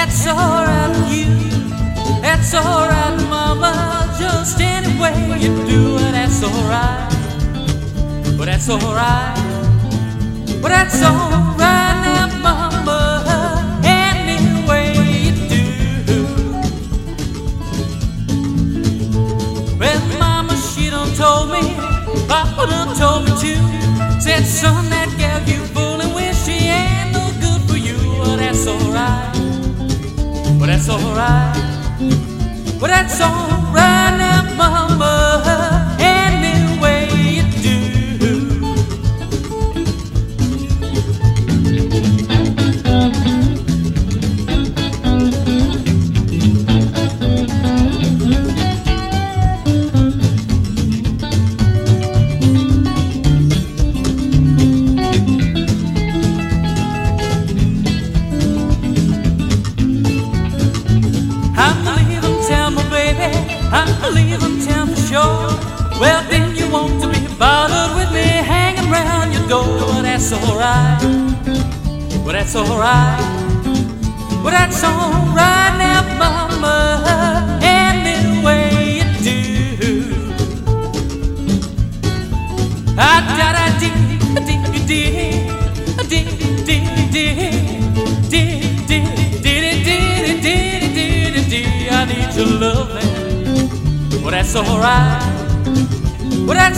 That's alright with you, that's alright, mama. Just any way you do it, that's alright. But that's alright, but that's alright now, mama. Any way you do. Well, mama, she done told me, papa done told me too. Said, son, that gal you fooling with, she ain't no good for you. But that's alright, but that's alright, but that's alright now, mama. Any way you do. I leave in town for sure. Well, then you want to be bothered with me hanging around your door. Well, that's alright, well, that's alright, well, that's alright now, mama. Any way you do. I need your loving. Well, that's alright, well, that's